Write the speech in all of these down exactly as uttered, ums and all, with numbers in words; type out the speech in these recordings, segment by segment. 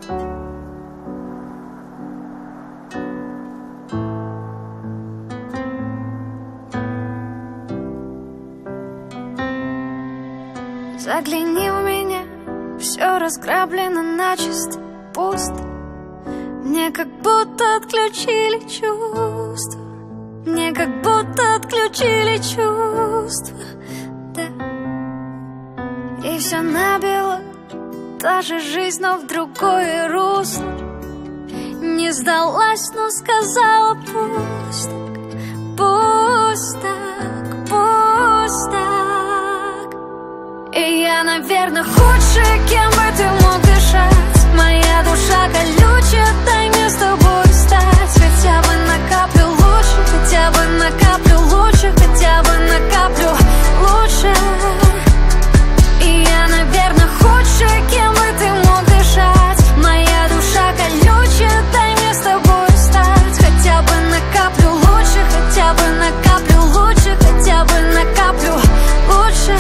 Загляни в меня, все разграблено начисто, пусто. Мне как будто отключили чувства, мне как будто отключили чувства, да. И все набило, та же жизнь, но в другое русло. Не сдалась, но сказала пусть так, пусть так, пусть так. И я, наверное, худшая, кем бы ты мог дышать. Моя душа колючая, дай мне с тобой стать. Хотя бы на каплю лучше, хотя бы на каплю лучше, хотя бы на каплю лучше. И я, наверное, худшая, кем бы ты мог дышать. Моя душа колючая, дай мне с тобой стать. Хотя бы на каплю лучше, хотя бы на каплю лучше, хотя бы на каплю лучше.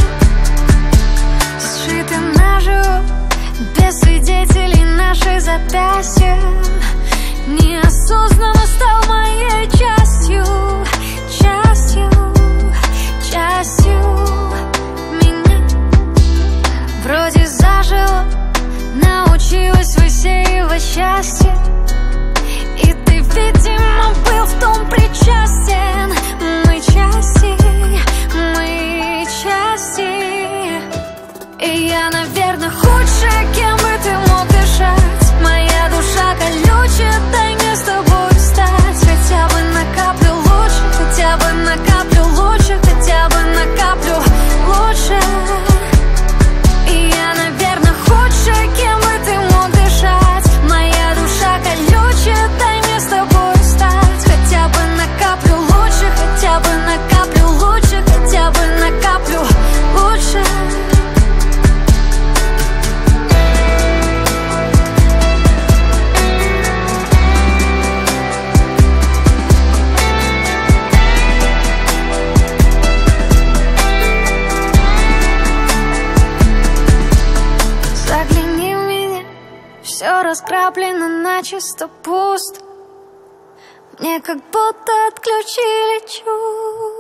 Сшиты наживо, без свидетелей наши запястья. Неосознанно стал моей частью, частью, частью меня. Вроде зажила, научилась высеивать счастье. И ты, видимо, был в том причастен. Мы части, мы части. И я, наверное, худшая, кем бы ты мог дышать. Моя душа колючая, дай мне с тобой стать. Хотя бы на каплю лучше, хотя бы на каплю лучше, хотя бы на каплю лучше. И я, наверное, худшая, кем бы ты мог дышать. Моя душа колючая, дай мне с тобой стать. Хотя бы на каплю лучше, хотя бы на каплю лучше, хотя бы на каплю лучше. Загляни в меня, все разграблено начисто, пусто. Мне как будто отключили чувства.